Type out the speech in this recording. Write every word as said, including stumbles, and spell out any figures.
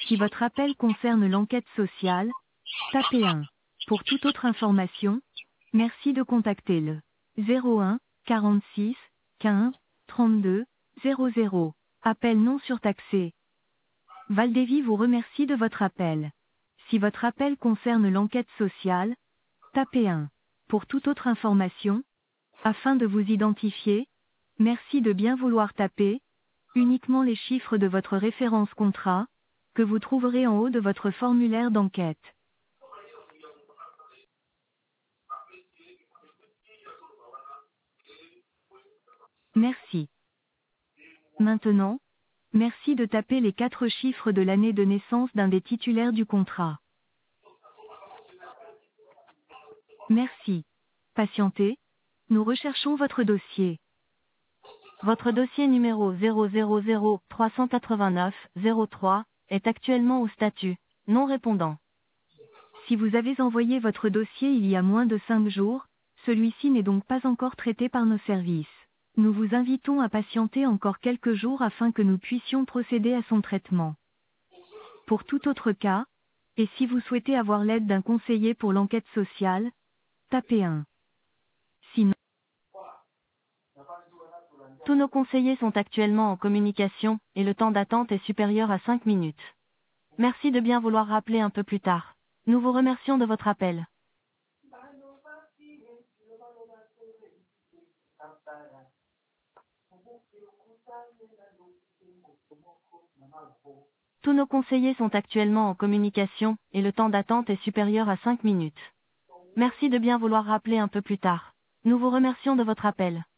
Si votre appel concerne l'enquête sociale, tapez un. Pour toute autre information, merci de contacter le zéro un quarante-six quinze trente-deux zéro zéro. Appel non surtaxé. Valdevi vous remercie de votre appel. Si votre appel concerne l'enquête sociale, tapez un. Pour toute autre information, afin de vous identifier, merci de bien vouloir taper uniquement les chiffres de votre référence contrat, que vous trouverez en haut de votre formulaire d'enquête. Merci. Maintenant, merci de taper les quatre chiffres de l'année de naissance d'un des titulaires du contrat. Merci. Patientez, nous recherchons votre dossier. Votre dossier numéro zéro zéro zéro trois cent quatre-vingt-neuf zéro trois est actuellement au statut non répondant. Si vous avez envoyé votre dossier il y a moins de cinq jours, celui-ci n'est donc pas encore traité par nos services. Nous vous invitons à patienter encore quelques jours afin que nous puissions procéder à son traitement. Pour tout autre cas, et si vous souhaitez avoir l'aide d'un conseiller pour l'enquête sociale, tapez un. Sinon, tous nos conseillers sont actuellement en communication, et le temps d'attente est supérieur à cinq minutes. Merci de bien vouloir rappeler un peu plus tard. Nous vous remercions de votre appel. Tous nos conseillers sont actuellement en communication, et le temps d'attente est supérieur à cinq minutes. Merci de bien vouloir rappeler un peu plus tard. Nous vous remercions de votre appel.